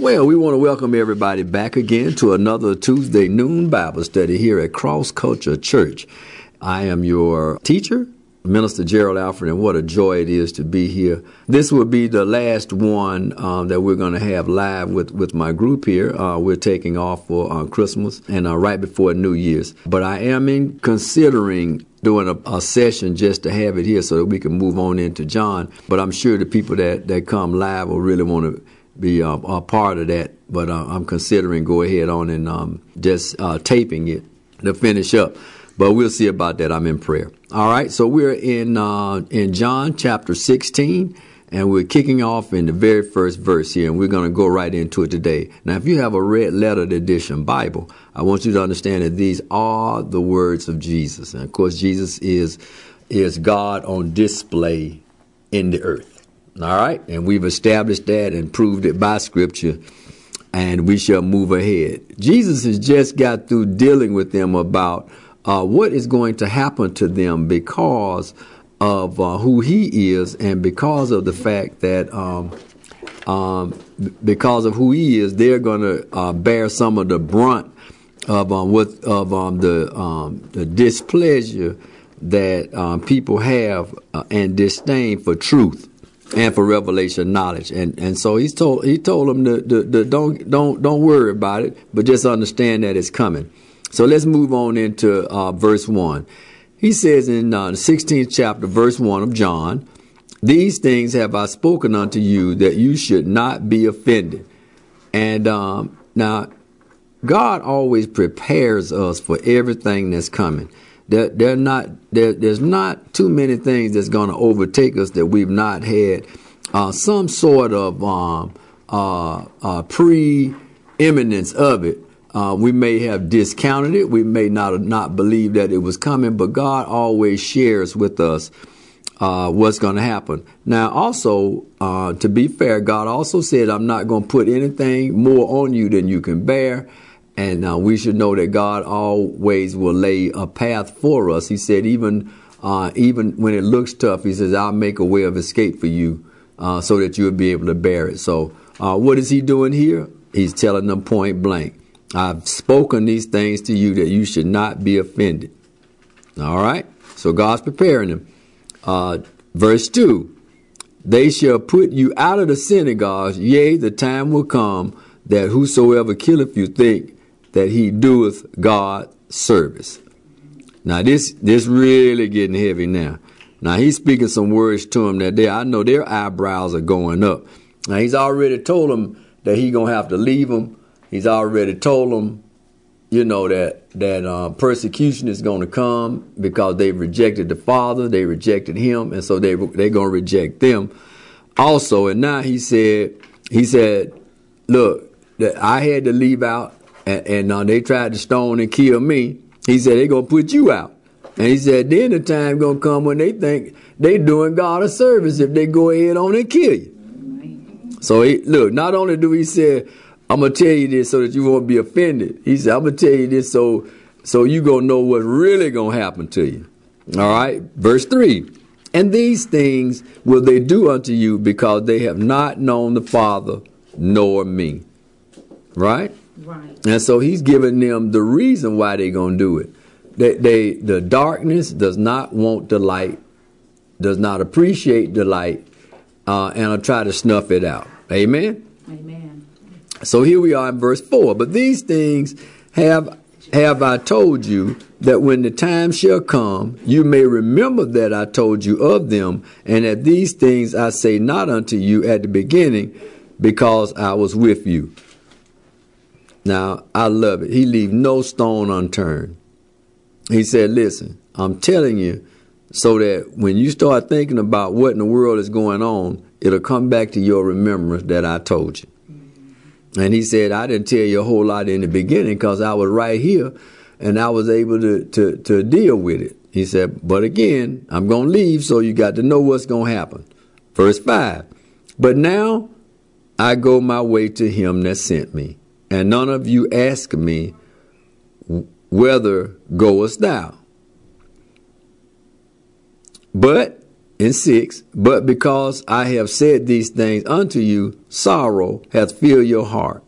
Well, we want to welcome everybody back again to another Tuesday noon Bible study here at Cross Culture Church. I am your teacher, Minister Gerald Alfred, and what a joy it is to be here. This will be the last one that we're going to have live with my group here. We're taking off for Christmas and right before New Year's. But I am considering doing a session just to have it here so that we can move on into John. But I'm sure the people that come live will really want to be a part of that, but I'm considering go ahead on and just taping it to finish up. But we'll see about that. I'm in prayer. All right, so we're in John chapter 16, and we're kicking off in the very first verse here, and we're going to go right into it today. Now, if you have a red lettered edition Bible, I want you to understand that these are the words of Jesus. And, of course, Jesus is God on display in the earth. All right, and we've established that and proved it by Scripture, and we shall move ahead. Jesus has just got through dealing with them about what is going to happen to them because of who he is, and because of the fact that because of who he is, they're going to bear some of the brunt of the displeasure that people have and disdain for truth and for revelation knowledge, and so he told them to don't worry about it, but just understand that it's coming. So let's move on into verse 1. He says in the 16th chapter, verse 1 of John, "These things have I spoken unto you, that you should not be offended." And now, God always prepares us for everything that's coming. There's not too many things that's going to overtake us that we've not had some sort of preeminence of it. We may have discounted it. We may not believe that it was coming, but God always shares with us what's going to happen. Now, also, to be fair, God also said, "I'm not going to put anything more on you than you can bear." And we should know that God always will lay a path for us. He said, even when it looks tough, he says, "I'll make a way of escape for you so that you'll be able to bear it." So what is he doing here? He's telling them point blank, "I've spoken these things to you that you should not be offended." All right? So God's preparing them. Verse 2, "They shall put you out of the synagogues, yea, the time will come that whosoever killeth you think that he doeth God service." Now this really getting heavy now. Now he's speaking some words to them that I know their eyebrows are going up. Now he's already told them that he's gonna have to leave them. He's already told them, that persecution is going to come because they rejected the Father, they rejected him, and so they're going to reject them also. And now he said, "Look, that I had to leave out, and they tried to stone and kill me." He said, "They're going to put you out." And he said, "Then the time going to come when they think they doing God a service if they go ahead on and kill you." So look, not only do he say, "I'm going to tell you this so that you won't be offended," he said, "I'm going to tell you this so you going to know what's really going to happen to you." All right. Verse 3, "And these things will they do unto you because they have not known the Father nor me." Right? Right. And so he's giving them the reason why they're going to do it. The darkness does not want the light, does not appreciate the light, and will try to snuff it out. Amen? Amen. So here we are in verse 4. "But these things have I told you, that when the time shall come, you may remember that I told you of them, and that these things I say not unto you at the beginning, because I was with you." Now, I love it. He leaves no stone unturned. He said, "Listen, I'm telling you so that when you start thinking about what in the world is going on, it'll come back to your remembrance that I told you." And he said, "I didn't tell you a whole lot in the beginning because I was right here and I was able to deal with it." He said, "But again, I'm going to leave, so you got to know what's going to happen." Verse 5, "But now I go my way to him that sent me. And none of you ask me, whither goest thou? But in 6, but because I have said these things unto you, sorrow hath filled your heart.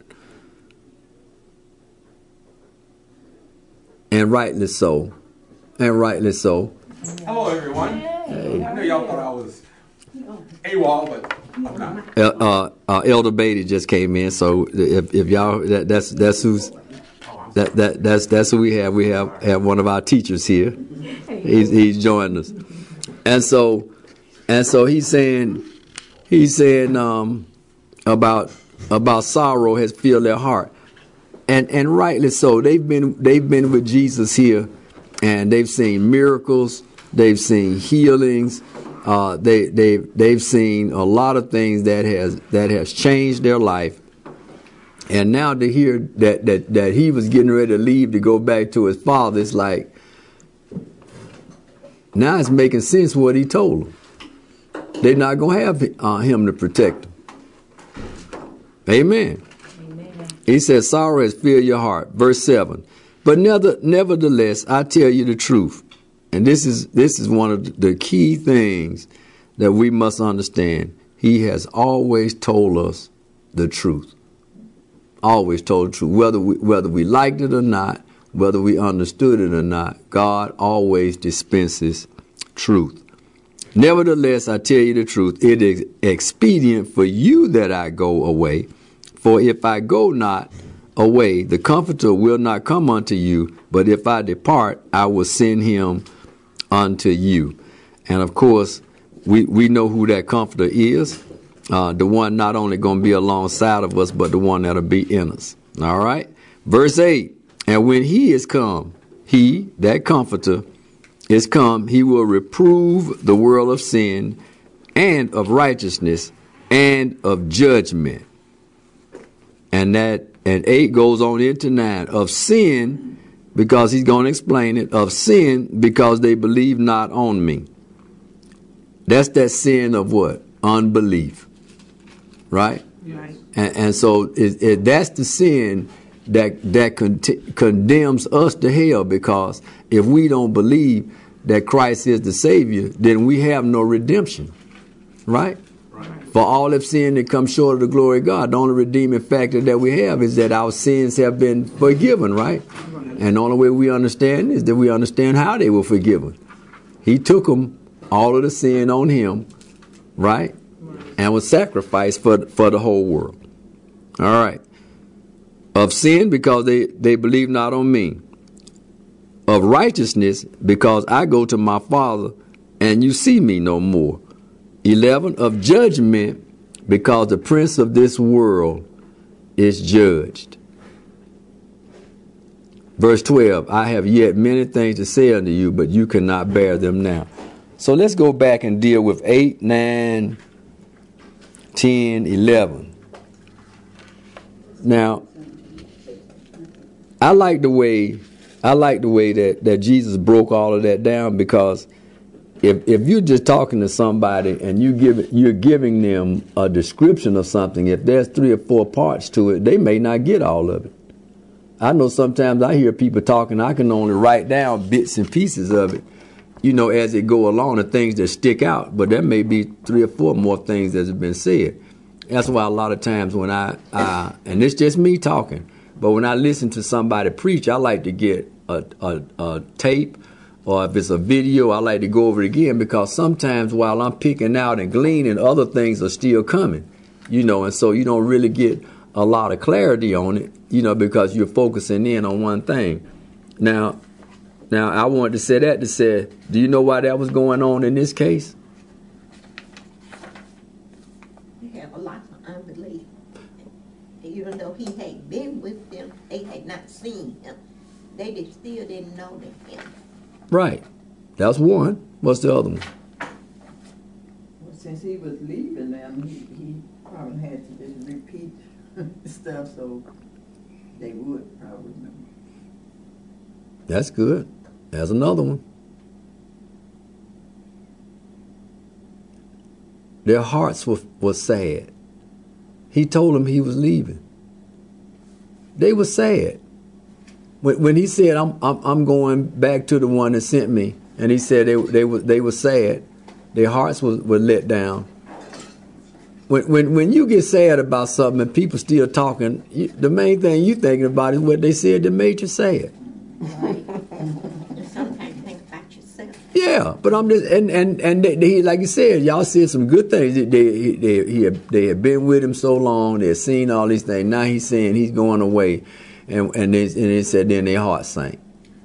And rightly so. And rightly so. Hello, everyone. Hey. I know y'all thought I was AWOL, but I'm not. Elder Beatty just came in, so if y'all that's who's that's who we have. We have one of our teachers here. He's joined us, and so he's saying about sorrow has filled their heart, and rightly so. They've been with Jesus here, and they've seen miracles, they've seen healings, they've seen a lot of things that has changed their life. And now to hear that he was getting ready to leave to go back to his father, it's like, now it's making sense what he told them. They're not going to have him to protect them. Amen. Amen. He says, sorrow has filled your heart. Verse 7. But nevertheless, I tell you the truth. And this is one of the key things that we must understand. He has always told us the truth. Always told the truth. Whether we liked it or not, whether we understood it or not, God always dispenses truth. Nevertheless, I tell you the truth, it is expedient for you that I go away. For if I go not away, the Comforter will not come unto you. But if I depart, I will send him unto you. And of course, we know who that Comforter is. The one not only going to be alongside of us, but the one that'll be in us. All right. Verse 8. And when he is come, he, that Comforter, is come, he will reprove the world of sin and of righteousness and of judgment. And 8 goes on into 9. Of sin, because he's going to explain it. Of sin, because they believe not on me. That's that sin of what? Unbelief. Right? Right. And so that's the sin that condemns us to hell, because if we don't believe that Christ is the Savior, then we have no redemption. Right? For all have sinned and come short of the glory of God. The only redeeming factor that we have is that our sins have been forgiven, right? And the only way we understand is that we understand how they were forgiven. He took them, all of the sin on him, right? And was sacrificed for the whole world. All right. Of sin, because they believe not on me. Of righteousness, because I go to my Father and you see me no more. 11. Of judgment, because the prince of this world is judged. Verse 12. I have yet many things to say unto you, but you cannot bear them now. So let's go back and deal with 8, 9, 10, 11. Now, I like the way that Jesus broke all of that down, because if you're just talking to somebody and you're giving them a description of something, if there's 3 or 4 parts to it, they may not get all of it. I know sometimes I hear people talking, I can only write down bits and pieces of it, as they go along, the things that stick out, but there may be 3 or 4 more things that have been said. That's why a lot of times when I and it's just me talking, but when I listen to somebody preach, I like to get a tape, or if it's a video, I like to go over it again, because sometimes while I'm picking out and gleaning, other things are still coming, and so you don't really get a lot of clarity on it, because you're focusing in on one thing. Now I wanted to say that to say, do you know why that was going on in this case? They have a lot of unbelief. Even though he had been with them, they had not seen him. They still didn't know him. Right. That's one. What's the other one? Well, since he was leaving them, he probably had to just repeat stuff so they would probably remember. That's good. There's another one. Their hearts were sad. He told them he was leaving. They were sad. When he said, I'm going back to the one that sent me, and he said they were sad, Their hearts were let down. When you get sad about something and people still talking, the main thing you thinking about is what they said that made you sad. Right. Sometimes think about yourself. Yeah, but I'm just and they, like you said, y'all said some good things. They had been with him so long, they had seen all these things. Now he's saying he's going away, and they said then their heart sank.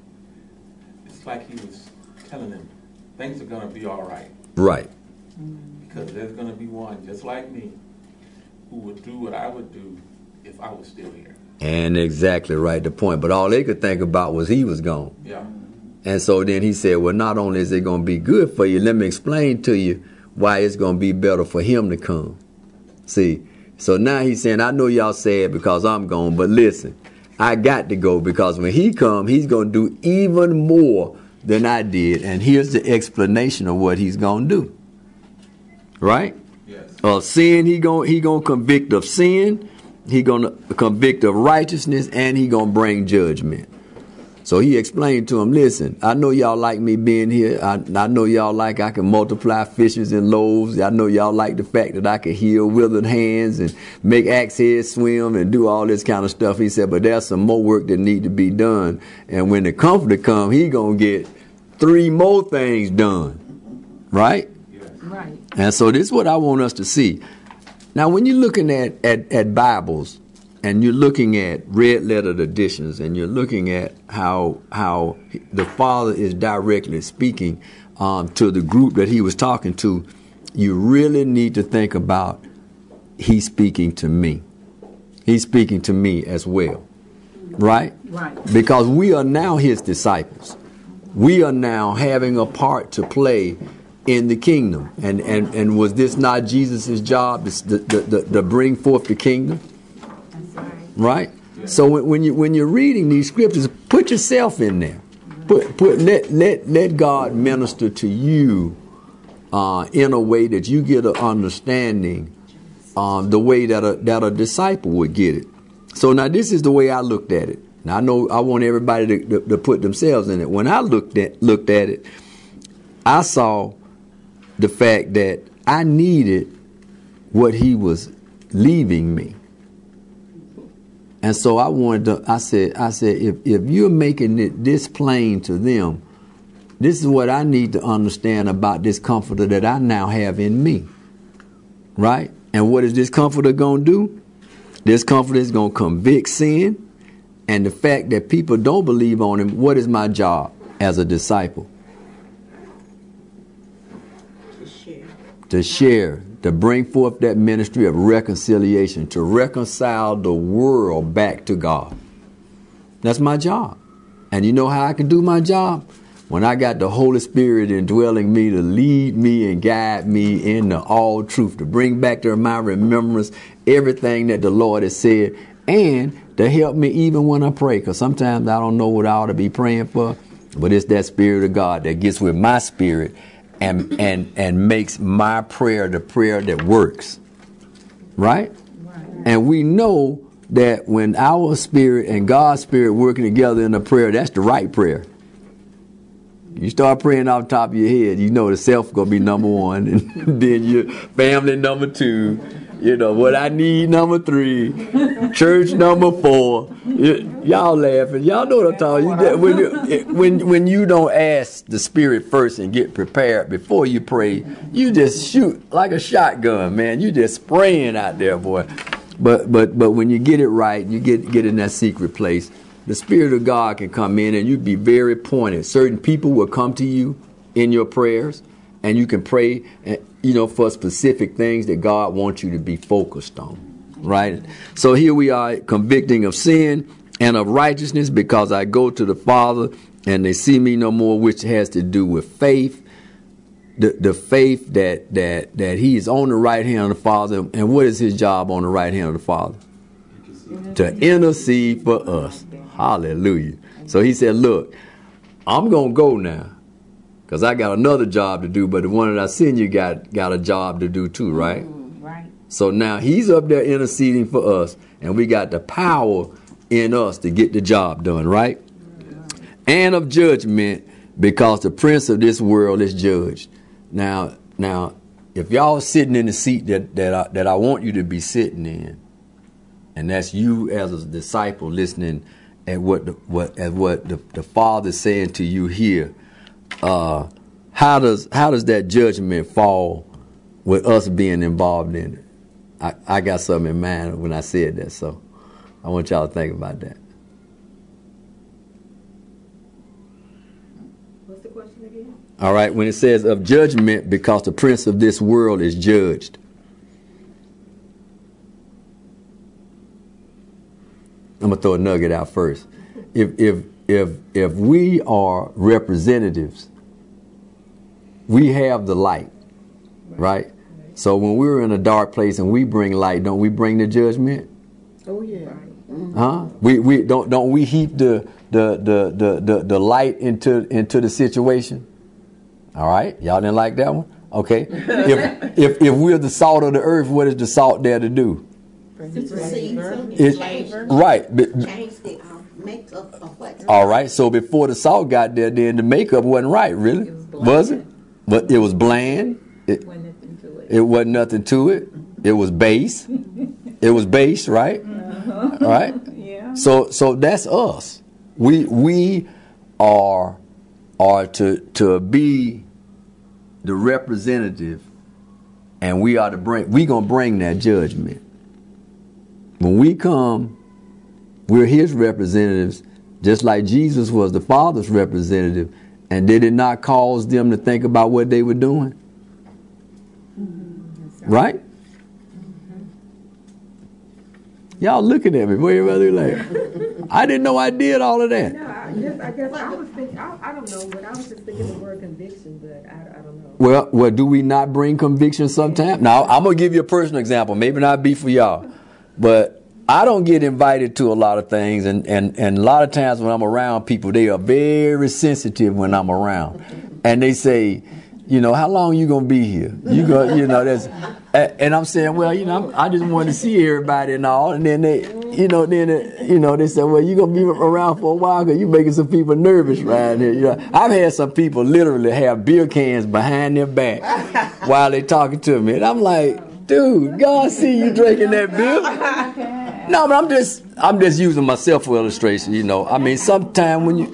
It's like he was telling them things are gonna be all right. Right. Because there's going to be one just like me who would do what I would do if I was still here. And exactly right, the point. But all they could think about was he was gone. Yeah. And so then he said, well, not only is it going to be good for you, let me explain to you why it's going to be better for him to come. See, so now he's saying, I know y'all sad because I'm gone, but listen, I got to go because when he come, he's going to do even more than I did. And here's the explanation of what he's going to do. Right? Yes. Of sin, he gonna convict of sin, he gonna convict of righteousness, and he gonna bring judgment. So he explained to him, listen, I know y'all like me being here. I know y'all like I can multiply fishes and loaves. I know y'all like the fact that I can heal withered hands and make axe heads swim and do all this kind of stuff. He said, but there's some more work that need to be done. And when the Comforter come, he gonna get 3 more things done. Right? Right. And so this is what I want us to see. Now, when you're looking at Bibles and you're looking at red lettered editions and you're looking at how the Father is directly speaking to the group that he was talking to, you really need to think about he's speaking to me. He's speaking to me as well. Right? Right. Because we are now his disciples. We are now having a part to play in the kingdom. And was this not Jesus' job to bring forth the kingdom? That's right. Right? Yeah. So when you're reading these scriptures, put yourself in there. Let God minister to you in a way that you get an understanding the way that a disciple would get it. So now this is the way I looked at it. Now I know I want everybody to put themselves in it. When I looked at it, I saw the fact that I needed what he was leaving me. And so I said, if you're making it this plain to them, this is what I need to understand about this Comforter that I now have in me. Right? And what is this Comforter going to do? This Comforter is going to convict sin. And the fact that people don't believe on him, what is my job as a disciple? To share, to bring forth that ministry of reconciliation, to reconcile the world back to God. That's my job. And you know how I can do my job? When I got the Holy Spirit indwelling me to lead me and guide me into all truth, to bring back to my remembrance everything that the Lord has said, and to help me even when I pray, because sometimes I don't know what I ought to be praying for, but it's that Spirit of God that gets with my spirit and makes my prayer the prayer that works. Right? And we know that when our spirit and God's spirit working together in a prayer, that's the right prayer. You start praying off the top of your head, you know the self going to be number 1, and then your family number 2, you know, what I need number 3, church number 4. Y'all laughing. Y'all know what I'm talking about. When you don't ask the Spirit first and get prepared before you pray, you just shoot like a shotgun, man. You just spraying out there, boy. But when you get it right, you get in that secret place, the Spirit of God can come in and you be very pointed. Certain people will come to you in your prayers, and you can pray, for specific things that God wants you to be focused on. Right? So here we are, convicting of sin and of righteousness, because I go to the Father and they see me no more, which has to do with faith. The faith that he is on the right hand of the Father. And what is his job on the right hand of the Father? To intercede for us. Hallelujah. So he said, look, I'm going to go now, because I got another job to do, but the one that I send you got a job to do too, right? Right. So now he's up there interceding for us, and we got the power in us to get the job done, right? And of judgment, because the prince of this world is judged. Now, Now, if y'all sitting in the seat that I want you to be sitting in, and that's you as a disciple listening at what the Father's saying to you here, how does that judgment fall with us being involved in it? I got something in mind when I said that, so I want y'all to think about that. What's the question again? All right, when it says of judgment because the prince of this world is judged. I'm gonna throw a nugget out first. If we are representatives, we have the light, right? So when we're in a dark place and we bring light, don't we bring the judgment? Oh yeah. Huh? We don't we heap the light into the situation? All right, y'all didn't like that one? Okay. If we're the salt of the earth, what is the salt there to do? It's right. Change the makeup of what's All right. So before the salt got there, then the makeup wasn't right, really, was it? But it was bland. It wasn't nothing to it. It was base. It was base, right? All right. Yeah. So that's us. We are to be the representative, and we gonna bring that judgment. When we come, we're his representatives, just like Jesus was the Father's representative. And did it not cause them to think about what they were doing? Mm-hmm. Right? Mm-hmm. Y'all looking at me. What you rather like? I didn't know I did all of that. No, I guess I was thinking, I don't know, but I was just thinking the word conviction, but I don't know. Well, do we not bring conviction sometimes? Now, I'm going to give you a personal example. Maybe not be for y'all. But I don't get invited to a lot of things, and a lot of times when I'm around people, they are very sensitive when I'm around. And they say, how long you going to be here? And I'm saying, well, I just want to see everybody and all. And then they say, well, you going to be around for a while because you making some people nervous right here. I've had some people literally have beer cans behind their back while they talking to me. And I'm like, dude, God see you drinking that beer. No, but I'm just using myself for illustration. I mean, sometime when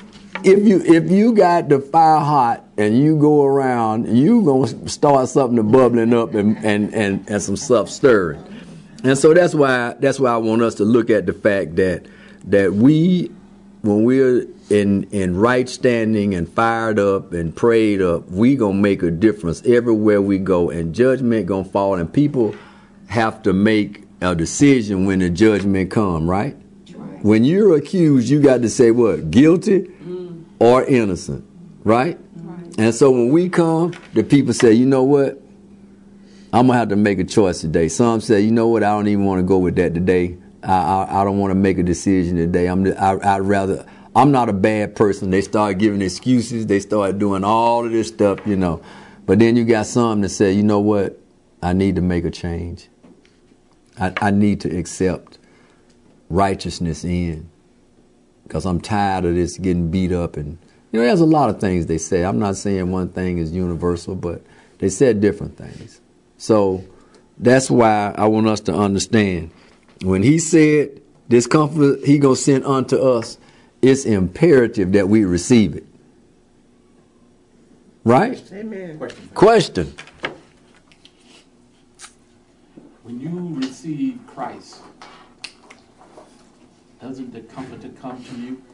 if you got the fire hot and you go around, you gonna start something to bubbling up and some stuff stirring. And so that's why I want us to look at the fact that we, when we're in right standing and fired up and prayed up, we gonna make a difference everywhere we go, and judgment gonna fall, and people have to make a decision when the judgment come, right? When you're accused, you got to say what? Guilty or innocent, right? And so when we come, the people say, you know what? I'm going to have to make a choice today. Some say, you know what? I don't even want to go with that today. I don't want to make a decision today. I'm not a bad person. They start giving excuses. They start doing all of this stuff, But then you got some that say, you know what? I need to make a change. I need to accept righteousness in, because I'm tired of this getting beat up. And there's a lot of things they say. I'm not saying one thing is universal, but they said different things. So that's why I want us to understand, when he said this comfort he gonna send unto us, it's imperative that we receive it. Right? Amen. Question. When you receive Christ, doesn't the Comforter come to you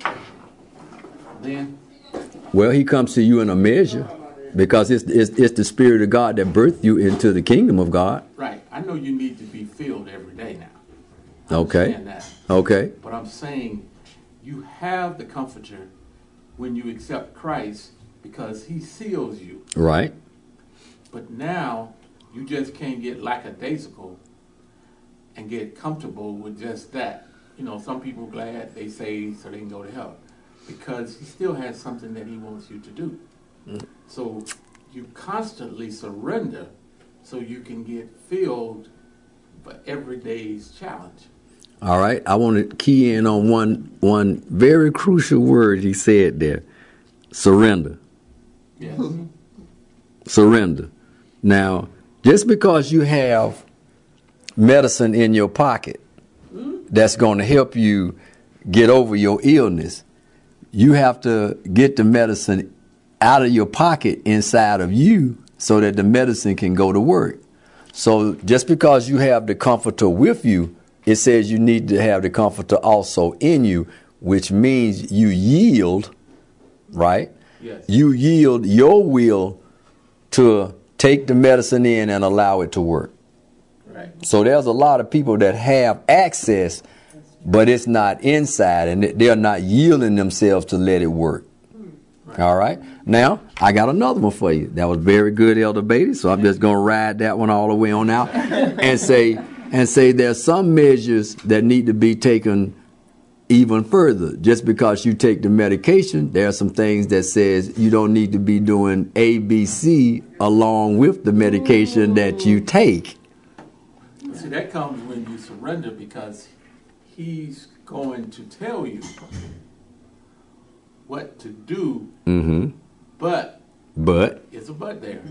then? Well, he comes to you in a measure, because it's the Spirit of God that birthed you into the kingdom of God. Right. I know you need to be filled every day now. I Okay. understand that. Okay. But I'm saying you have the Comforter when you accept Christ, because he seals you. Right. But now you just can't get lackadaisical and get comfortable with just that. Some people glad they say so they can go to hell, because he still has something that he wants you to do. So you constantly surrender so you can get filled for every day's challenge. All right. I want to key in on one very crucial word he said there. Surrender. Yes. Surrender. Now, just because you have medicine in your pocket that's going to help you get over your illness, you have to get the medicine out of your pocket inside of you so that the medicine can go to work. So just because you have the comforter with you, it says you need to have the comforter also in you, which means you yield, right? Yes. You yield your will to take the medicine in and allow it to work. Right. So there's a lot of people that have access, but it's not inside, and they're not yielding themselves to let it work. Right. All right. Now, I got another one for you. That was very good, Elder Beatty, so I'm just going to ride that one all the way on out and say there's some measures that need to be taken even further. Just because you take the medication, there are some things that says you don't need to be doing A, B, C along with the medication that you take. See, that comes when you surrender, because he's going to tell you what to do, but it's a but there.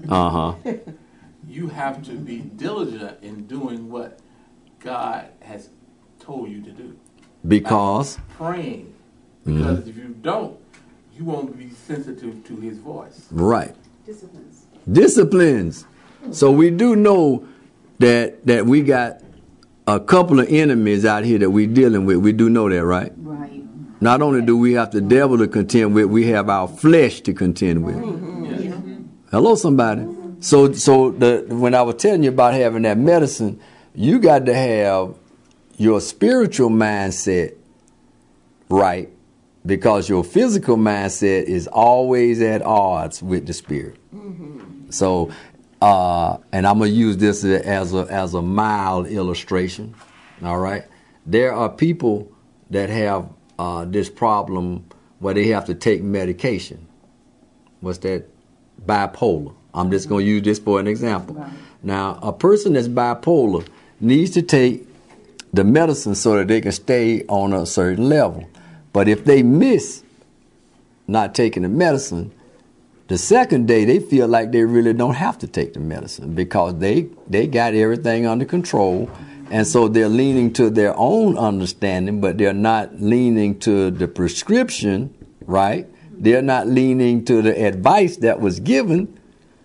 You have to be diligent in doing what God has told you to do. Because? Like praying. Because if you don't, you won't be sensitive to his voice. Right. Disciplines. So we do know that we got a couple of enemies out here that we're dealing with. We do know that, right? Right. Not only do we have the devil to contend with, we have our flesh to contend with. Hello, somebody. So when I was telling you about having that medicine, you got to have your spiritual mindset right, because your physical mindset is always at odds with the spirit. So, and I'm going to use this as a mild illustration. All right. There are people that have this problem where they have to take medication. What's that? Bipolar. I'm just going to use this for an example. Right. Now, a person that's bipolar needs to take the medicine so that they can stay on a certain level. But if they miss not taking the medicine, the second day they feel like they really don't have to take the medicine because they got everything under control. And so they're leaning to their own understanding, but they're not leaning to the prescription, right? They're not leaning to the advice that was given.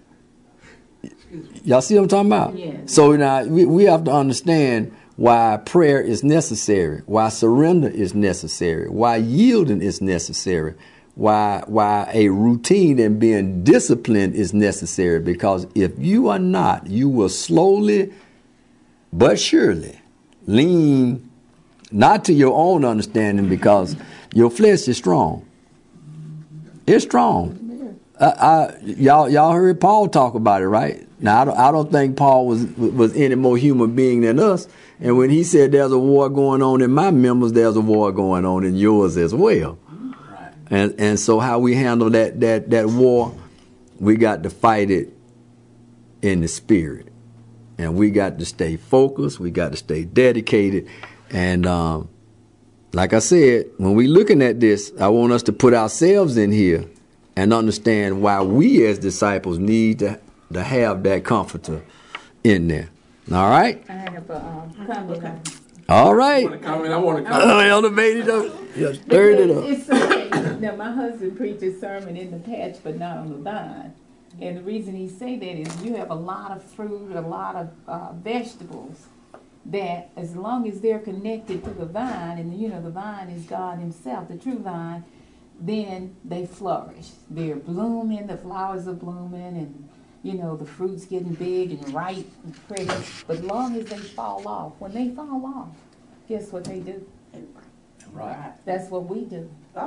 Y'all see what I'm talking about? Yeah. So now we have to understand why prayer is necessary, why surrender is necessary, why yielding is necessary, why a routine and being disciplined is necessary. Because if you are not, you will slowly but surely lean not to your own understanding, because your flesh is strong. It's strong. Y'all heard Paul talk about it, right? Now I don't think Paul was any more human being than us. And when he said there's a war going on in my members, there's a war going on in yours as well. Right. And so how we handle that war, we got to fight it in the spirit. And we got to stay focused. We got to stay dedicated. And like I said, when we're looking at this, I want us to put ourselves in here and understand why we as disciples need to have that comforter in there. All right? I have a comment. All right. I want to comment. Elder Beatty, you stirred it up. It's okay. Now, my husband preached a sermon in the patch, but not on the vine. And the reason he say that is you have a lot of fruit, a lot of vegetables that as long as they're connected to the vine, and the vine is God himself, the true vine, then they flourish. They're blooming, the flowers are blooming, and the fruit's getting big and ripe and pretty. But as long as they fall off, when they fall off, guess what they do? Right. That's what we do.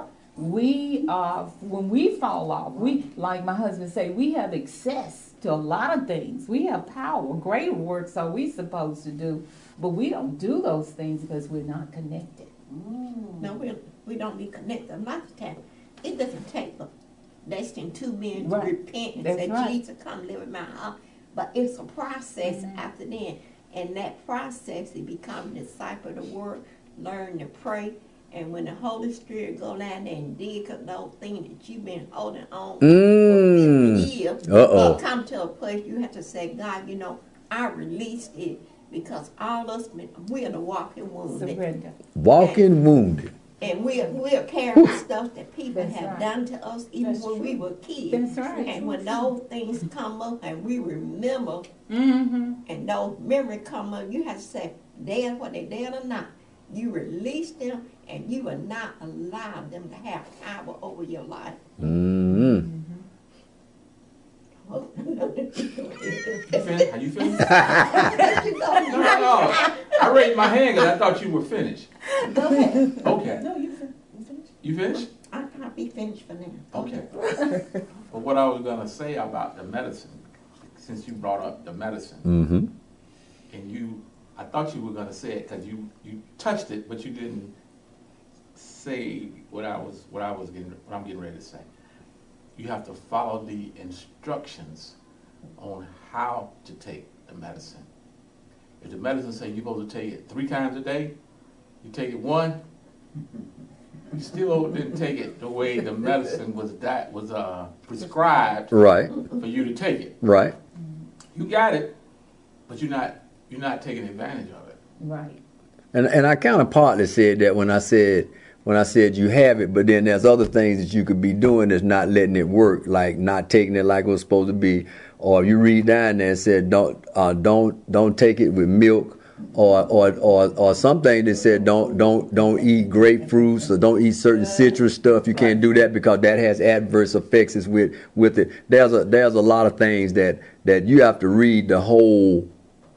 When we fall off, we, like my husband say, we have access to a lot of things. We have power. Greater works are we supposed to do, but we don't do those things because we're not connected. No, we don't be connected. A lot of times, it doesn't take less than 2 minutes Right. to repent and That's say, right. Jesus, come live in my heart. But it's a process after then. And that process, it become a disciple of the word, learn to pray, And when the Holy Spirit go down there and dig up those things that you've been holding on Mm. for 50 years, Uh-oh. will come to a place you have to say, God, you know, I released it because all us, we're the walking wounded. Surrender. Walking wounded. And we're carrying stuff that people That's have right. done to us even That's when true. we were kids. That's right. And when those things come up and we remember, Mm-hmm. and those memories come up, you have to say, dead, whether they dead or not. You release them, and you will not allow them to have power over your life. Mm-hmm. You finished? Are you finished? You go, No. I raised my hand because I thought you were finished. go ahead. Okay. No, you finished. You finished? I'll be finished for now. Okay. But what I was going to say about the medicine, since you brought up the medicine, Mm-hmm. and I thought you were going to say it because you touched it, but you didn't say what I'm getting ready to say. You have to follow the instructions on how to take the medicine. If the medicine say you're supposed to take it 3 times a day, you take it 1, you still didn't take it the way the medicine was prescribed Right. for you to take it. Right. You got it, but you're not taking advantage of it. Right. And I kind of partly said that when I said you have it, but then there's other things that you could be doing that's not letting it work, like not taking it like it was supposed to be, or you read down there and said don't take it with milk, or something that said don't eat grapefruits or don't eat certain citrus stuff. You can't do that because that has adverse effects with it. There's a lot of things that you have to read the whole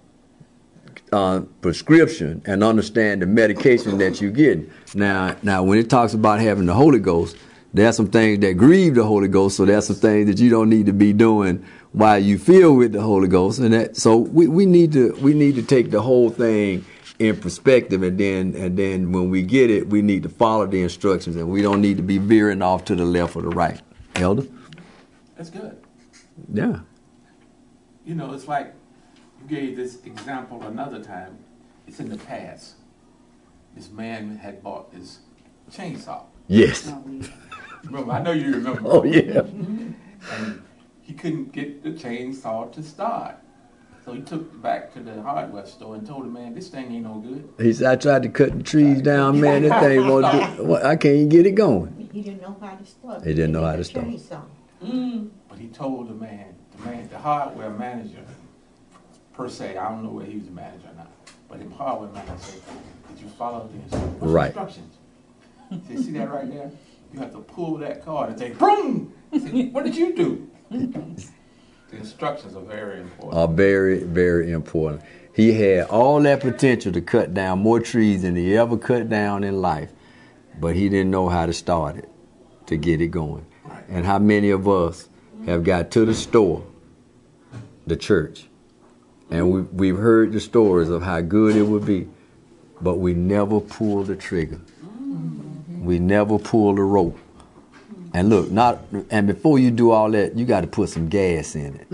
prescription and understand the medication that you get. Now, when it talks about having the Holy Ghost, there's some things that grieve the Holy Ghost. So there's some things that you don't need to be doing while you feel with the Holy Ghost. And so we need to take the whole thing in perspective, and then when we get it, we need to follow the instructions, and we don't need to be veering off to the left or the right. Elder? That's good. Yeah. You know, it's like you gave this example another time. It's in the past. This man had bought this chainsaw. Yes. Remember, I know you remember. Oh, yeah. And he couldn't get the chainsaw to start. So he took it back to the hardware store and told the man, this thing ain't no good. He said, I tried to cut the trees down, man. This thing won't do. I can't even get it going. He didn't know how to start. He didn't know how to start. But he told the hardware manager, per se, I don't know whether he was a manager or not, but the hardware manager said, did you follow the instructions? He said, see that right there? You have to pull that card and say, boom! He said, what did you do? The instructions are very important. Are very, very important. He had all that potential to cut down more trees than he ever cut down in life, but he didn't know how to start it, to get it going. Right. And how many of us have got to the store, the church, and we've heard the stories of how good it would be, but we never pulled the trigger. We never pulled the rope. And look, and before you do all that, you got to put some gas in it.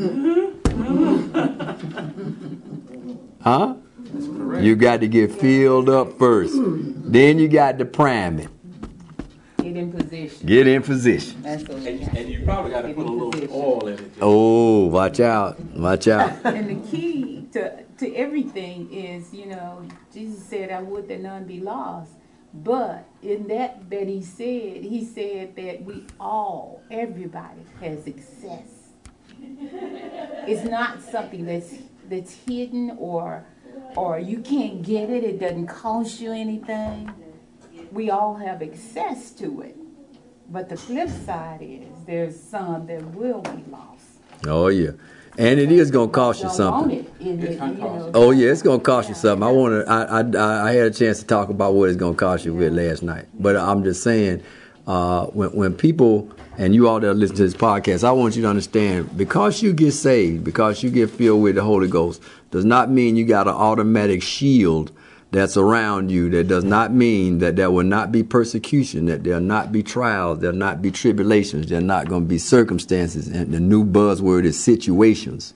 Huh? That's correct. You got to get filled up first. Then you got to prime it. Get in position. Get in position. That's what we And you probably got to put a little oil in it. Oh, watch out. Watch out. And the key to everything is, Jesus said, I would that none be lost. But in that he said that everybody has access. It's not something that's hidden or you can't get it. It doesn't cost you anything. We all have access to it. But the flip side is there's some that will be lost. Oh, yeah. And it is going to cost you something. Oh, yeah, it's going to cost you something. I had a chance to talk about what it's going to cost you with last night. But I'm just saying, when people, and you all that listen to this podcast, I want you to understand, because you get saved, because you get filled with the Holy Ghost, does not mean you got an automatic shield that's around you. That does not mean that there will not be persecution, that there'll not be trials, there'll not be tribulations, there'll not going to be circumstances. And the new buzzword is situations.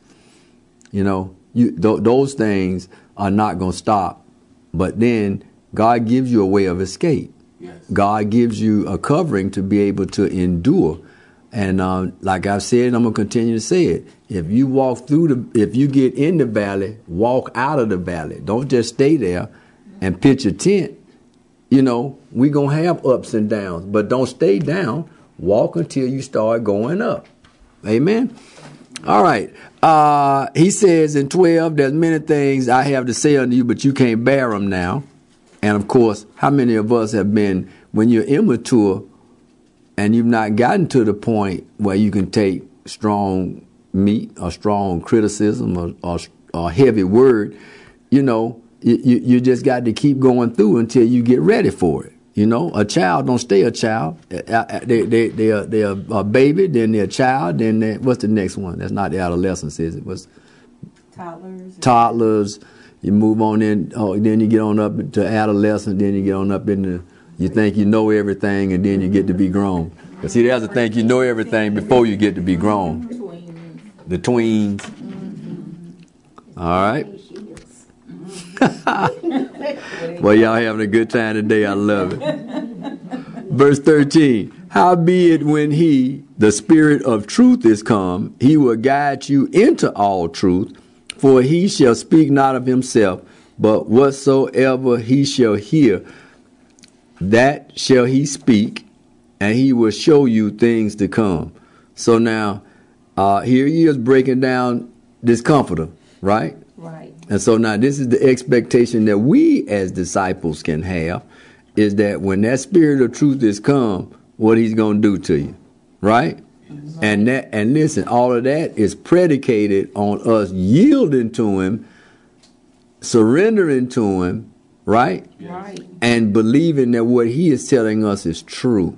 Those things are not going to stop. But then God gives you a way of escape. Yes. God gives you a covering to be able to endure. And like I've said, I'm going to continue to say it. If you if you get in the valley, walk out of the valley. Don't just stay there and pitch a tent. You know, we're going to have ups and downs, but don't stay down. Walk until you start going up. Amen. All right. He says in 12, there's many things I have to say unto you, but you can't bear them now. And of course, how many of us have been, when you're immature and you've not gotten to the point where you can take strong meat or strong criticism or heavy word, you know, you just got to keep going through until you get ready for it. You know, a child don't stay a child. They're a baby, then they're a child, then what's the next one? That's not the adolescence, is it? What's toddlers. You move on in, then you get on up to adolescence, then you get on up into, you think you know everything, and then you get to be grown. But see, there's a think you know everything before you get to be grown. The tweens. All right. Well, y'all having a good time today. I love it. Verse 13. Howbeit when he, the Spirit of truth, is come, he will guide you into all truth, for he shall speak not of himself, but whatsoever he shall hear, that shall he speak, and he will show you things to come. So now, here he is breaking down this comforter, right? Right. And so now this is the expectation that we as disciples can have, is that when that Spirit of truth is come, what he's going to do to you, right? And listen, all of that is predicated on us yielding to him, surrendering to him, right? Right. And believing that what he is telling us is true.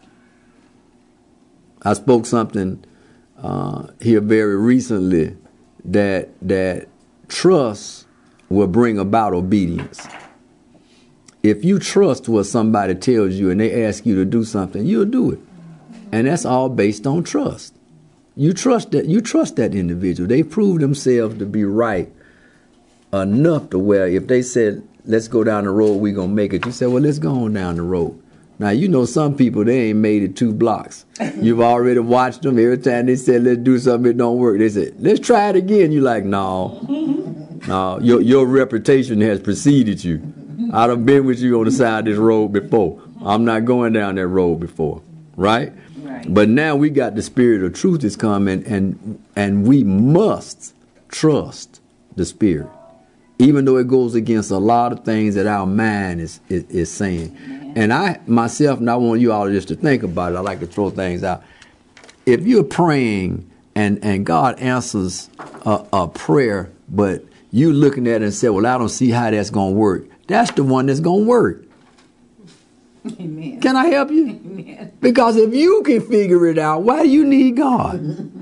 I spoke something here very recently that trust will bring about obedience. If you trust what somebody tells you and they ask you to do something, you'll do it. And that's all based on trust. You trust that individual. They prove themselves to be right enough to where if they said, let's go down the road, we're going to make it. You say, well, let's go on down the road. Now, you know some people, they ain't made it 2 blocks. You've already watched them. Every time they said, let's do something, it don't work. They said, let's try it again. You're like, no. Your reputation has preceded you. I done been with you on the side of this road before. I'm not going down that road before. Right? But now we got the Spirit of truth is coming, and we must trust the Spirit, even though it goes against a lot of things that our mind is saying. And I myself, and I want you all just to think about it. I like to throw things out. If you're praying and God answers a prayer, but you looking at it and say, well, I don't see how that's going to work. That's the one that's going to work. Amen. Can I help you? Amen. Because if you can figure it out, why do you need God?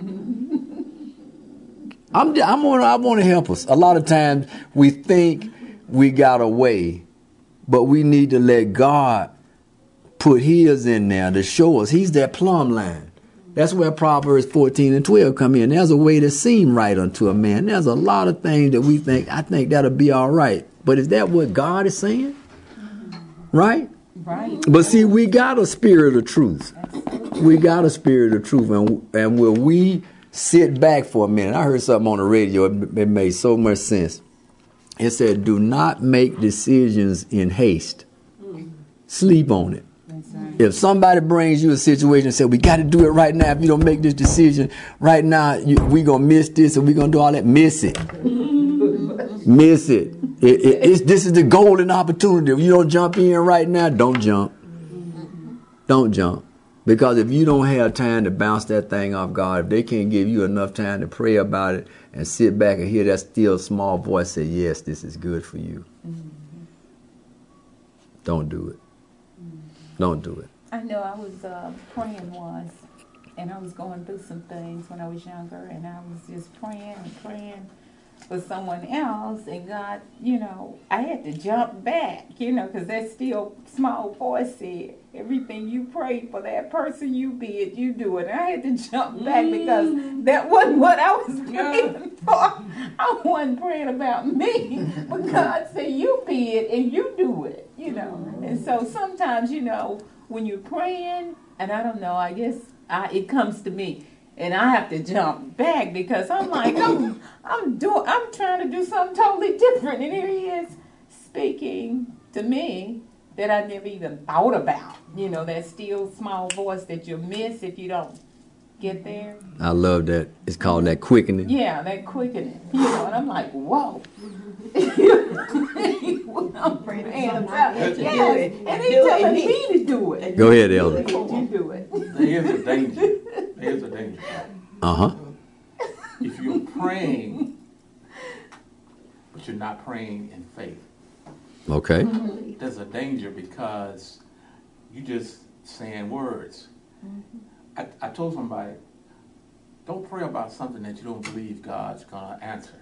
I want to help us. A lot of times we think we got a way, but we need to let God put his in there to show us. He's that plumb line. That's where Proverbs 14 and 12 come in. There's a way that seem right unto a man. There's a lot of things that we think, I think that'll be all right. But is that what God is saying? Right? Right. But see, we got a spirit of truth. We got a spirit of truth. And will we sit back for a minute? I heard something on the radio. It made so much sense. It said, do not make decisions in haste. Sleep on it. Right. If somebody brings you a situation and says, we got to do it right now. If you don't make this decision right now, we're going to miss this and we're going to do all that. Miss it. Miss it. This is the golden opportunity. If you don't jump in right now, don't jump. Don't jump. Because if you don't have time to bounce that thing off God, if they can't give you enough time to pray about it and sit back and hear that still small voice say, yes, this is good for you. Don't do it. Don't do it. I know I was praying once, and I was going through some things when I was younger, and I was just praying for someone else, and God, I had to jump back, because that still small voice said, everything you prayed for that person, you do it. And I had to jump back because that wasn't what I was praying for. I wasn't praying about me, but God said, you be it and you do it. you know. And so sometimes, you know, when you're praying, and I don't know, I guess it comes to me, and I have to jump back because I'm like, I'm trying to do something totally different, and here he is speaking to me that I never even thought about. You know, that still small voice that you'll miss if you don't get there. I love that. It's called that quickening. Yeah, that quickening. You know, and I'm like, whoa. I'm praying about it. Yes. And he's telling me to do it. Go ahead, Elder. You do it. There's a danger. There's a danger. Uh-huh. If you're praying, but you're not praying in faith, Okay. there's a danger because you just saying words. I told somebody, don't pray about something that you don't believe God's going to answer.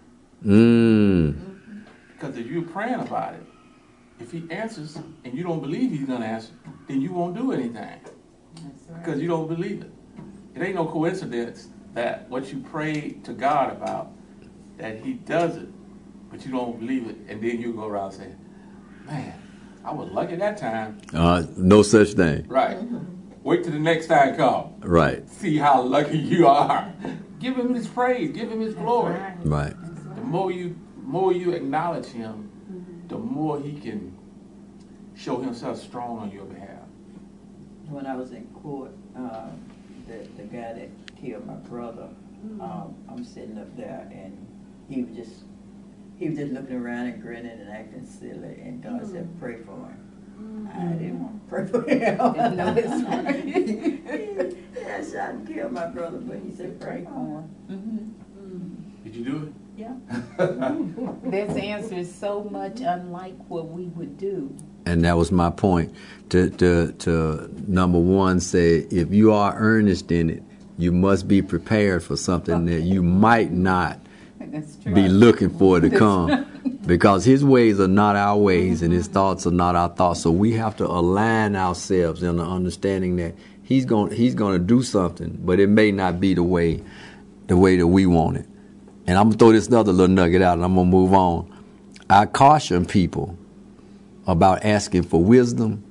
Because if you're praying about it, if he answers and you don't believe he's going to answer, then you won't do anything. That's right. Because you don't believe it. It ain't no coincidence that what you pray to God about, that he does it, but you don't believe it, and then you go around saying, man, I was lucky that time. No such thing. Right. Wait till the next time comes. Right. See how lucky you are. Give him his praise. Give him his glory. Right. The more you acknowledge him, the more he can show himself strong on your behalf. When I was in court, the guy that killed my brother, I'm sitting up there, and he was just looking around and grinning and acting silly, and God said, pray for him. I didn't want to pray for him. No, that's right. Yeah, I shot and killed my brother, but he said, pray for him. Did you do it? Yeah. This answer is so much unlike what we would do. And that was my point. To number one, say, if you are earnest in it, you must be prepared for something that you might not That's true. be looking for to come. Because his ways are not our ways and his thoughts are not our thoughts. So we have to align ourselves in the understanding that he's going to do something, but it may not be the way that we want it. And I'm going to throw this other little nugget out and I'm going to move on. I caution people about asking for wisdom.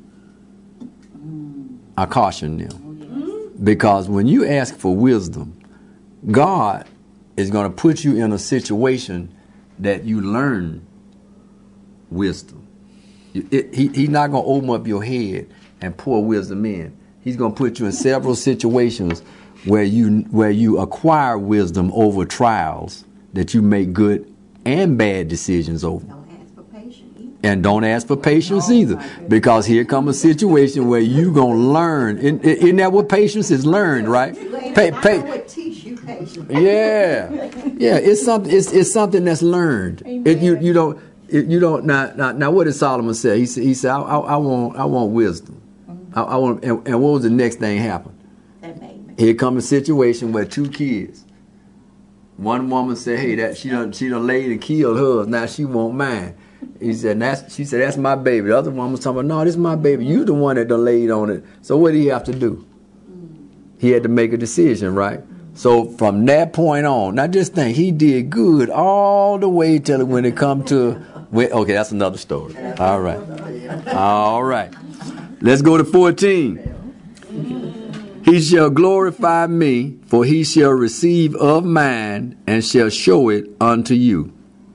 I caution them. Because when you ask for wisdom, God is going to put you in a situation that you learn wisdom. He's not going to open up your head and pour wisdom in. He's going to put you in several situations where you acquire wisdom over trials that you make good and bad decisions over. Don't ask for patience either. And don't ask for patience either, because here comes a situation where you going to learn. Isn't that what patience is? Learned, right? I would teach you patience. Yeah, it's something that's learned. You don't. Now, what did Solomon say? He said, I want wisdom. I want. And what was the next thing happen? That made me. Here comes a situation where two kids. One woman said, "Hey, that she done laid and killed hers. Now she want mine." She said, "That's my baby." The other woman was talking about, "No, this is my baby. You the one that done laid on it." So what did he have to do? He had to make a decision, right? So from that point on, now just think, he did good all the way till when it come to, okay, that's another story. All right. Let's go to 14. He shall glorify me, for he shall receive of mine and shall show it unto you.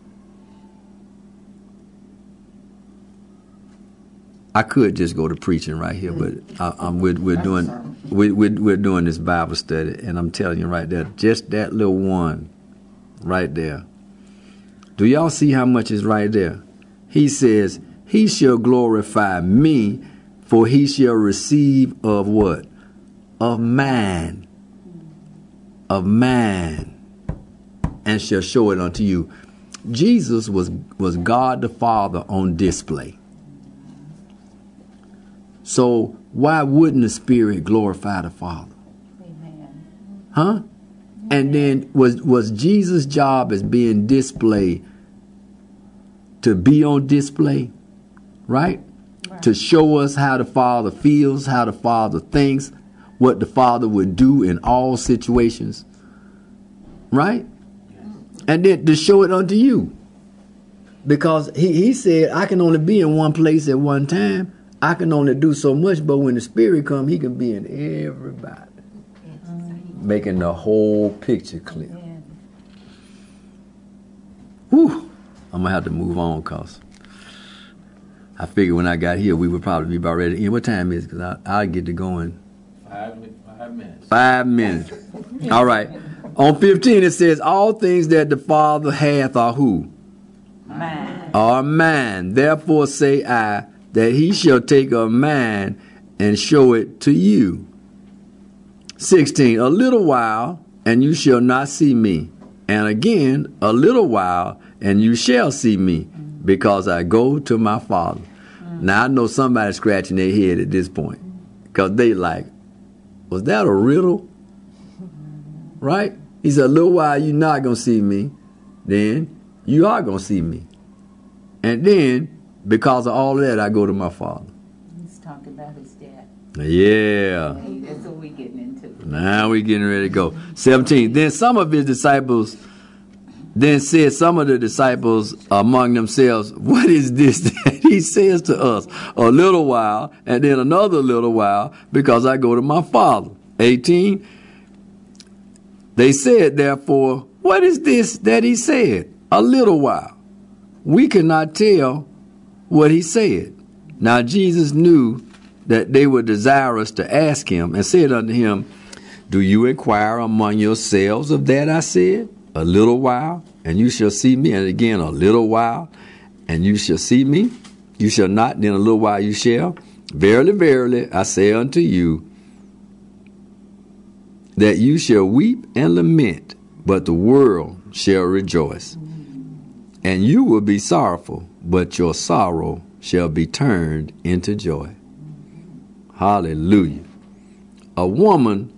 I could just go to preaching right here, but we're doing this Bible study, and I'm telling you right there, just that little one right there. Do y'all see how much is right there? He says, he shall glorify me, for he shall receive of what? Of mine. Of mine. And shall show it unto you. Jesus was God the Father on display. So why wouldn't the Spirit glorify the Father? Amen. Huh? And then was Jesus' job as being displayed to be on display? Right? To show us how the Father feels, how the Father thinks, what the Father would do in all situations. Right? And then to show it unto you. because he said, I can only be in one place at one time. I can only do so much, but when the Spirit comes, he can be in everybody. Making the whole picture clear. Whew. I'm going to have to move on because I figured when I got here, we would probably be about ready to end. What time is it? Because I'll get to going. 5 minutes. 5 minutes. All right. On 15, it says, all things that the Father hath are who? Mine. Are mine. Therefore say I, that he shall take of mine and show it to you. 16, a little while, and you shall not see me. And again, a little while, and you shall see me, because I go to my Father. Now, I know somebody's scratching their head at this point, because they like, was that a riddle? Right? He said, a little while, you're not going to see me. Then, you are going to see me. And then, because of all that, I go to my Father. He's talking about his dad. Yeah. That's what we're getting into. Now we're getting ready to go. 17. Then some of his disciples, then said some of the disciples among themselves, what is this that he says to us? A little while, and then another little while, because I go to my Father. 18. They said, therefore, what is this that he said? A little while. We cannot tell what he said. Now Jesus knew that they were desirous to ask him, and said unto him, do you inquire among yourselves of that I said? A little while, and you shall see me. And again, a little while, and you shall see me. You shall not, then a little while you shall. Verily, verily, I say unto you, that you shall weep and lament, but the world shall rejoice. And you will be sorrowful, but your sorrow shall be turned into joy. Hallelujah. A woman,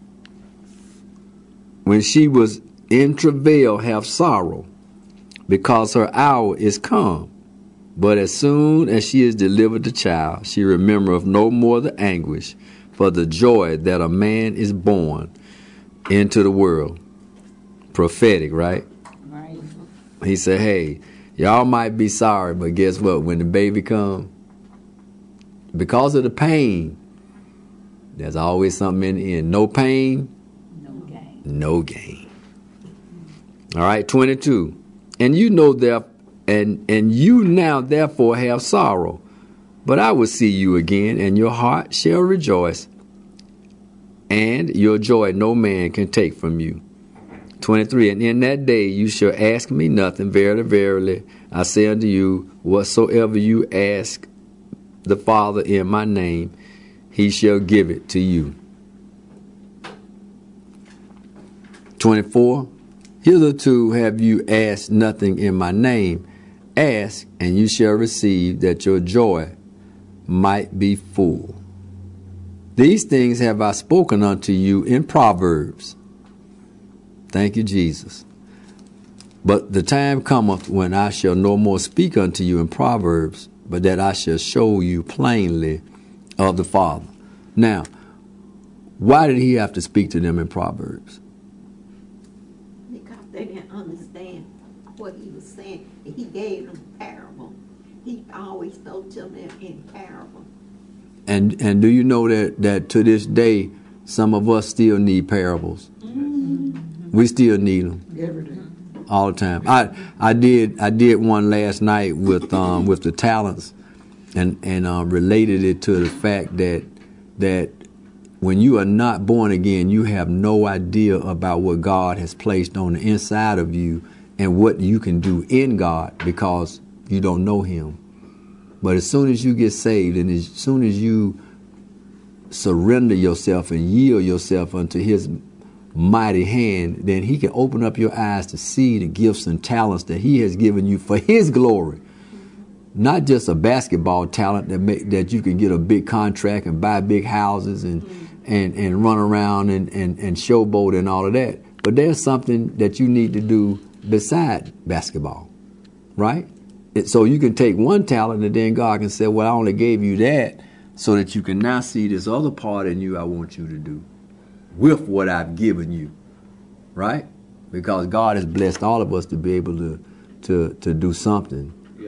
when she was in travail, have sorrow, because her hour is come. But as soon as she is delivered the child, she remembereth no more the anguish for the joy that a man is born into the world. Prophetic, right? Right. He said, hey, y'all might be sorry, but guess what? When the baby comes, because of the pain, there's always something in the end. No pain, No gain. no gain. All right, 22. And you know and you now therefore have sorrow, but I will see you again, and your heart shall rejoice, and your joy no man can take from you. 23. And in that day you shall ask me nothing. Verily, verily, I say unto you, whatsoever you ask the Father in my name, he shall give it to you. 24. Hitherto have you asked nothing in my name. Ask, and you shall receive, that your joy might be full. These things have I spoken unto you in Proverbs. Thank you, Jesus. But the time cometh when I shall no more speak unto you in Proverbs, but that I shall show you plainly of the Father. Now, why did he have to speak to them in Proverbs? Because they didn't understand what he was saying. He gave them parable. He always spoke to them in parable. And do you know that to this day, some of us still need parables? Mm-hmm. We still need them. Every day. All the time. I did one last night with the talents, and related it to the fact that when you are not born again, you have no idea about what God has placed on the inside of you and what you can do in God, because you don't know him. But as soon as you get saved, and as soon as you surrender yourself and yield yourself unto his mighty hand, then he can open up your eyes to see the gifts and talents that he has given you for his glory. Not just a basketball talent that you can get a big contract and buy big houses and run around and showboat and all of that. But there's something that you need to do beside basketball, right? So you can take one talent, and then God can say, well, I only gave you that so that you can now see this other part in you I want you to do with what I've given you, right? Because God has blessed all of us to be able to do something. Yes.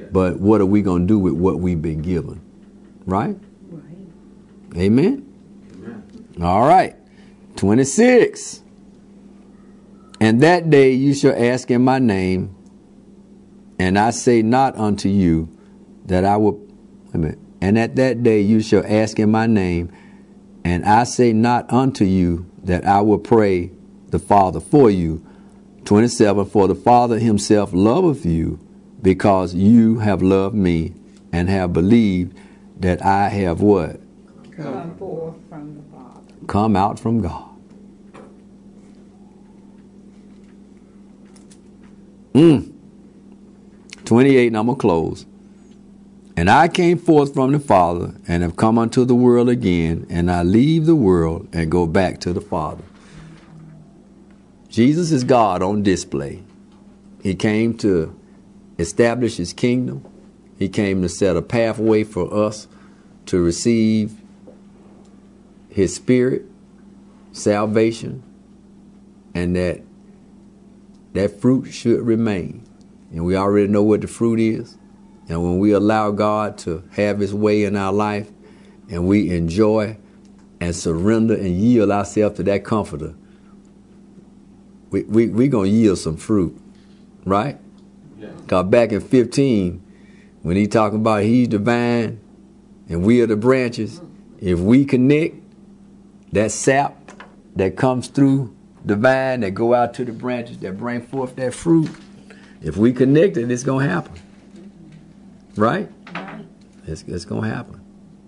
But what are we going to do with what we've been given? Right? Right. Amen? Amen. All right. 26. And that day you shall ask in my name, and I say not unto you that I will, and at that day you shall ask in my name, and I say not unto you that I will pray the Father for you. 27. For the Father himself loveth you, because you have loved me, and have believed that I have what? Come forth from the Father. Come out from God. 28, and I'm going to close. And I came forth from the Father, and have come unto the world again, and I leave the world and go back to the Father. Jesus is God on display. He came to establish his kingdom. He came to set a pathway for us to receive his spirit, salvation, and that fruit should remain. And we already know what the fruit is. And when we allow God to have his way in our life, and we enjoy and surrender and yield ourselves to that comforter, we going to yield some fruit, right? Yeah. Because back in 15, when he talking about he's the vine and we are the branches, if we connect, that sap that comes through the vine that go out to the branches that bring forth that fruit, if we connect it, it's going to happen. Right? It's going to happen.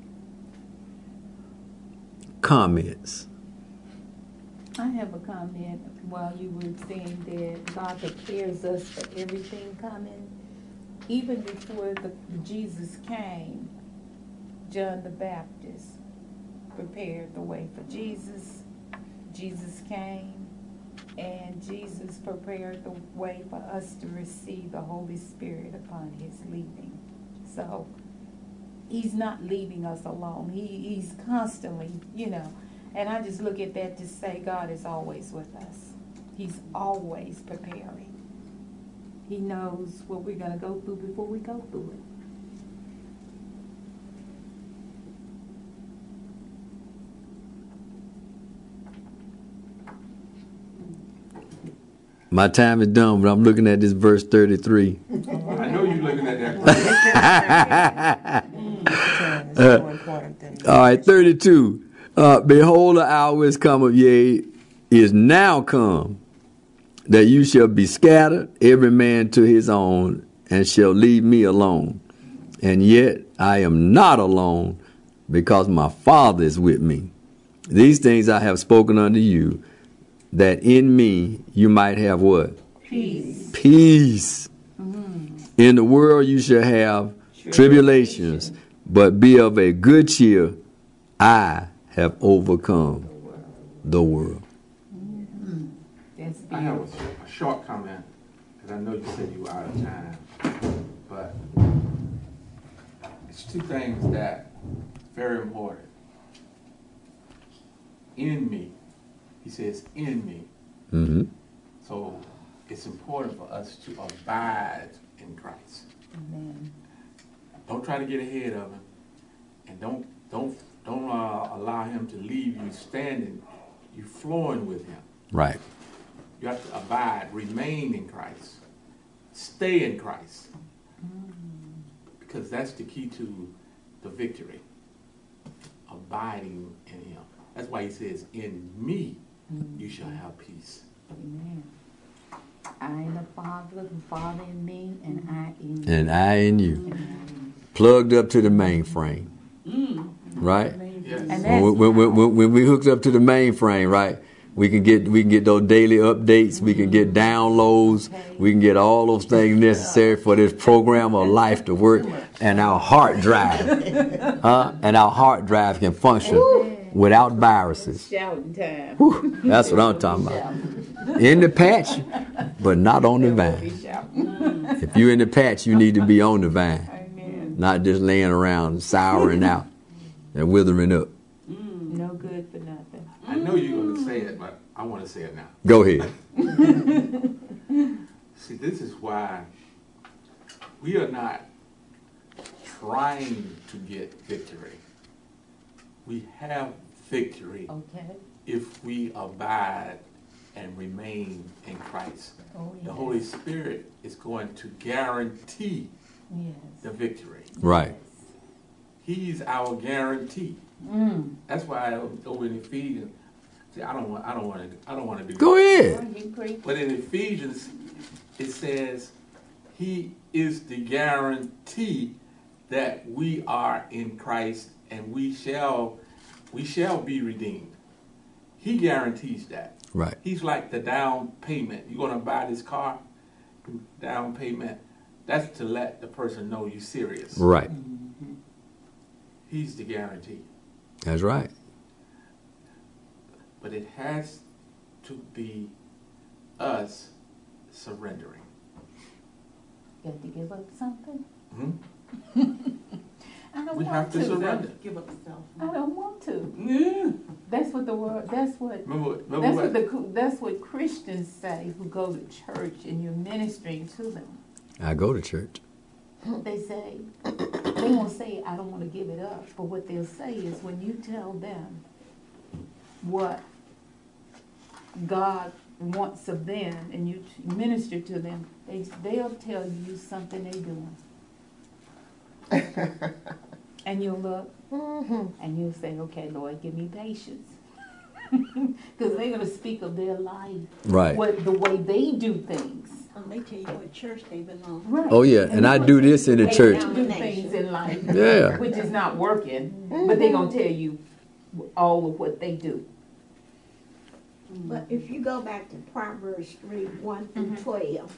Comments. I have a comment while you were saying that God prepares us for everything coming. Even before Jesus came, John the Baptist prepared the way for Jesus. Jesus came, and Jesus prepared the way for us to receive the Holy Spirit upon his leaving. So he's not leaving us alone. He's constantly, and I just look at that to say God is always with us. He's always preparing. He knows what we're going to go through before we go through it. My time is done, but I'm looking at this verse 33. I know you're looking at that. All right, 32. Behold, the hour is come, yea, is now come, that you shall be scattered, every man to his own, and shall leave me alone. And yet I am not alone, because my Father is with me. These things I have spoken unto you, that in me you might have what? Peace. Peace. Mm-hmm. In the world you shall have tribulations, but be of a good cheer. I have overcome the world. Mm-hmm. I have a short comment, because I know you said you were out of time. But it's two things that are very important. In me. He says, in me. Mm-hmm. So it's important for us to abide in Christ. Amen. Don't try to get ahead of him, and don't allow him to leave you standing, you flowing with him. Right. You have to abide, remain in Christ, stay in Christ, because that's the key to the victory. Abiding in him. That's why he says, in me you shall have peace. Amen. I in the Father in me, and I in you. And I in you. Plugged up to the mainframe. Right? Yes. And that's When we hooked up to the mainframe, right? We can get those daily updates. We can get downloads. We can get all those things necessary for this program of life to work. And our hard drive, can function without viruses. shouting time. Whew, that's what I'm talking about. In the patch, but not on the vine. If you're in the patch, you need to be on the vine, Amen. not just laying around souring out and withering up. No good for nothing. I know you're going to say it, but I want to say it now. Go ahead. See, this is why we are not trying to get victory. We have victory Okay. if we abide and remain in Christ. Oh, The yes. Holy Spirit is going to guarantee Yes. the victory. Right. He's our guarantee. Mm. That's why over in Ephesians, see, I don't want to do Go that. ahead. You preach. But in Ephesians, it says, He is the guarantee that we are in Christ and we shall be redeemed. He guarantees that. Right. He's like the down payment. You're going to buy this car, down payment. That's to let the person know you're serious. Right. He's the guarantee. That's right. But it has to be us surrendering. Got to give up something? Hmm? I don't We want have to surrender. Give up self. I don't want to. Yeah. That's what the word. That's what. That's what Christians say who go to church and you're ministering to them. I go to church. They say they won't say I don't want to give it up, but what they'll say is when you tell them what God wants of them and you minister to them, they'll tell you something they're doing. And you'll look and you'll say, okay, Lord, give me patience. Because they're going to speak of their life, Right. the way they do things. They tell you what church they belong. Right. Oh, yeah. And I do this in the They church. do things in life, Yeah. which is not working, but they're going to tell you all of what they do. But if you go back to Proverbs 3, 1 through 12,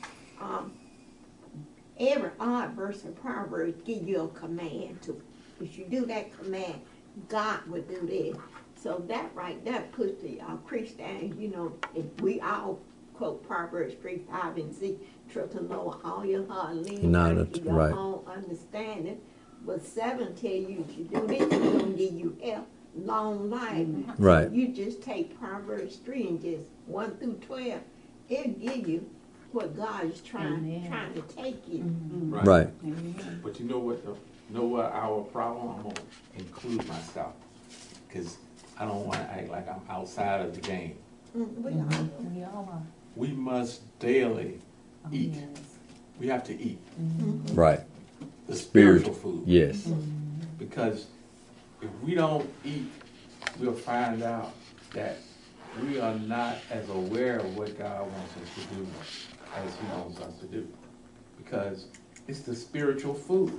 every odd verse in Proverbs give you a command to. If you do that command, God will do this. So that right there puts the Christian, if we all quote Proverbs 3, 5, and 6, trust the Lord all your heart, lean No, not that's to your right. own understanding. But 7 tell you if you do this, it's going to give you health, long life. Right. So you just take Proverbs 3 and just 1 through 12, it'll give you what God is trying to take you. Right. But you know what our problem? I'm gonna include myself because I don't want to act like I'm outside of the game. We all know. We all are. We must daily eat. Yes. We have to eat Right. the spiritual food. Yes. Because if we don't eat, we'll find out that we are not as aware of what God wants us to do as He wants us to do. Because it's the spiritual food.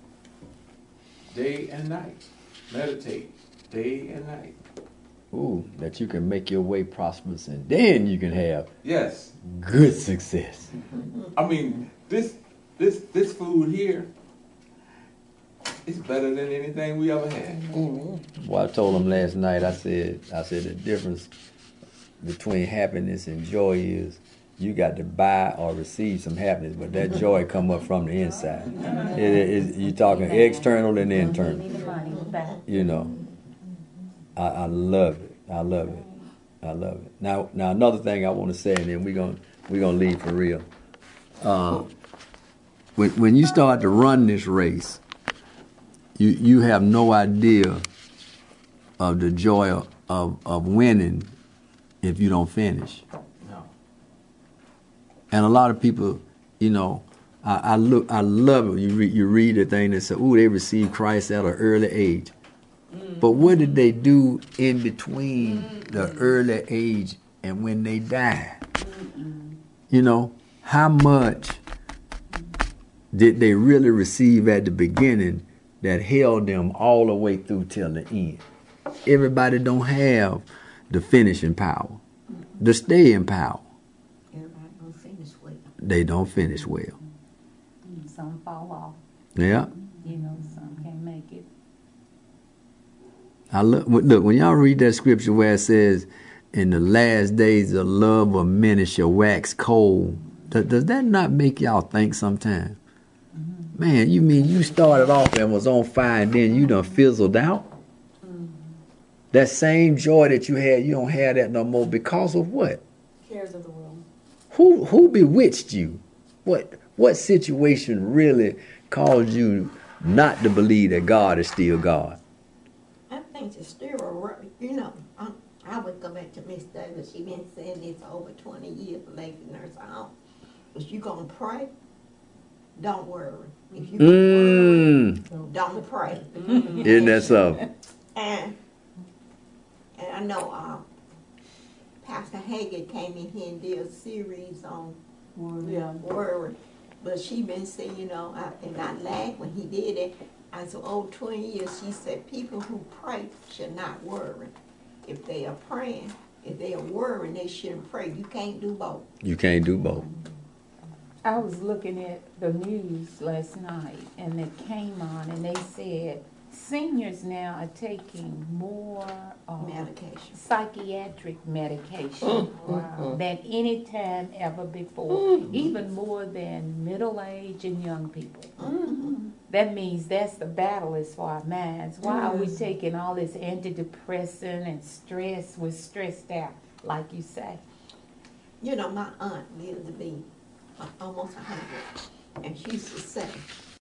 Day and night. Meditate. Day and night. Ooh, that you can make your way prosperous and then you can have Yes. good success. I mean, this food here is better than anything we ever had. Well, I told him last night, I said the difference between happiness and joy is you got to buy or receive some happiness, but that joy come up from the inside. You're talking external and internal. I love it. I love it. I love it. Now another thing I want to say, and then we're gonna leave for real. When you start to run this race, you have no idea of the joy of winning if you don't finish. No. And a lot of people, I love it. You read the thing that says, "Ooh, they received Christ at an early age." But what did they do in between the early age and when they died? How much did they really receive at the beginning that held them all the way through till the end? Everybody don't have the finishing power, the staying power. Everybody don't finish well. They don't finish well. Some fall off. Yeah. Some can't make it. Look, when y'all read that scripture where it says, "In the last days, the love of many shall wax cold," does that not make y'all think sometime? Man, you mean you started off and was on fire and then you done fizzled out? That same joy that you had, you don't have that no more because of what? Cares of the world. Who bewitched you? What situation really caused you not to believe that God is still God. I think it's still, you know, I would go back to Miss Davis. She been saying this over 20 years, legacy nurse home. If you gonna pray, don't worry. If you worry, don't pray. Isn't that so? And I know Pastor Hager came in here and did a series on worry. But she been saying, you know, and I laughed when he did it. I said, 20 years, she said, people who pray should not worry. If they are praying, if they are worrying, they shouldn't pray. You can't do both. You can't do both. I was looking at the news last night, and it came on, and they said seniors now are taking more Medication. psychiatric medication than any time ever before, even more than middle-aged and young people. That means that's the battle as for our minds. Why are we taking all this antidepressant and stress? We're stressed out, like you say. You know, my aunt lived to be almost 100, and she used to say,